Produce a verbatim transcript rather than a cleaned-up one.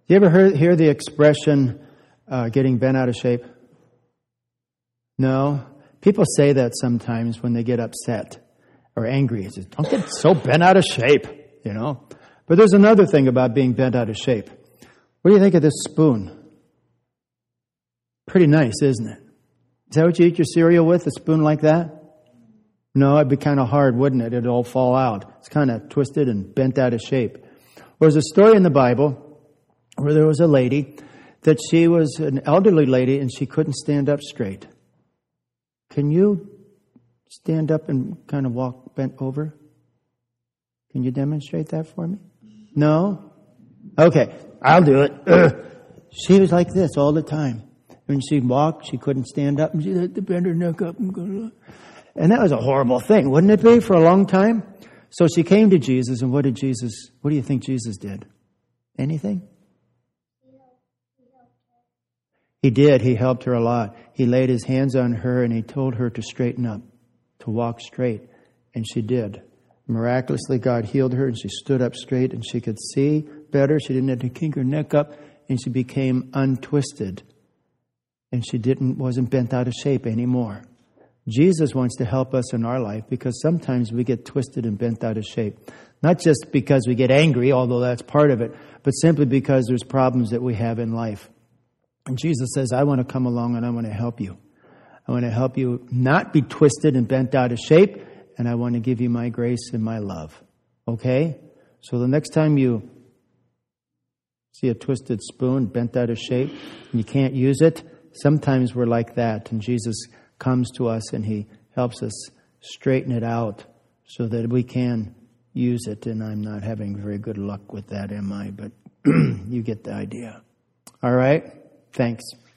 You ever heard, hear the expression, uh, getting bent out of shape? No? People say that sometimes when they get upset or angry. It's just, don't get so bent out of shape, you know. But there's another thing about being bent out of shape. What do you think of this spoon? Pretty nice, isn't it? Is that what you eat your cereal with, a spoon like that? No, it'd be kind of hard, wouldn't it? It'd all fall out. It's kind of twisted and bent out of shape. There's a story in the Bible where there was a lady that she was an elderly lady and she couldn't stand up straight. Can you stand up and kind of walk bent over? Can you demonstrate that for me? No? Okay, I'll do it. Ugh. She was like this all the time. When she'd walk, she couldn't stand up and she had to bend her neck up and go. And that was a horrible thing, wouldn't it be, for a long time? So she came to Jesus, and what did Jesus, what do you think Jesus did? Anything? He did. He helped her a lot. He laid his hands on her and he told her to straighten up, to walk straight. And she did. Miraculously, God healed her and she stood up straight and she could see better. She didn't have to kink her neck up and she became untwisted. And she didn't wasn't bent out of shape anymore. Jesus wants to help us in our life because sometimes we get twisted and bent out of shape. Not just because we get angry, although that's part of it, but simply because there's problems that we have in life. And Jesus says, I want to come along and I want to help you. I want to help you not be twisted and bent out of shape, and I want to give you my grace and my love. Okay? So the next time you see a twisted spoon bent out of shape and you can't use it, sometimes we're like that, and Jesus comes to us and he helps us straighten it out so that we can use it. And I'm not having very good luck with that, am I? But you get the idea. All right? Thanks.